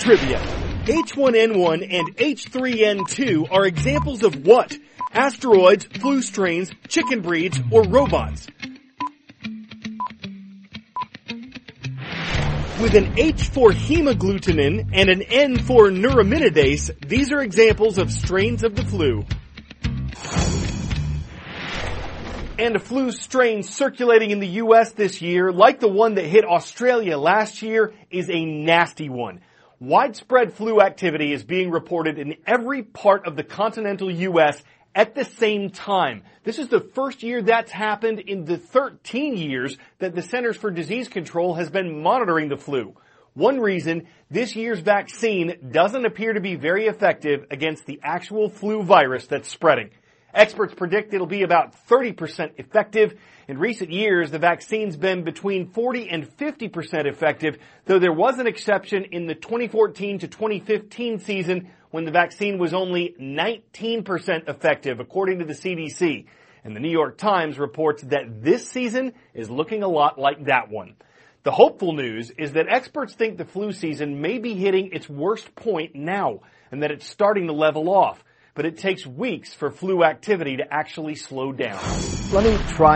Trivia. H1N1 and H3N2 are examples of what? Asteroids, flu strains, chicken breeds, or robots? With an H for hemagglutinin and an N for neuraminidase, these are examples of strains of the flu. And a flu strain circulating in the U.S. this year, like the one that hit Australia last year, is a nasty one. Widespread flu activity is being reported in every part of the continental U.S. at the same time. This is the first year that's happened in the 13 years that the Centers for Disease Control has been monitoring the flu. One reason, this year's vaccine doesn't appear to be very effective against the actual flu virus that's spreading. Experts predict it'll be about 30% effective. In recent years, the vaccine's been between 40 and 50% effective, though there was an exception in the 2014 to 2015 season when the vaccine was only 19% effective, according to the CDC. And the New York Times reports that this season is looking a lot like that one. The hopeful news is that experts think the flu season may be hitting its worst point now, and that it's starting to level off. But it takes weeks for flu activity to actually slow down. Let me try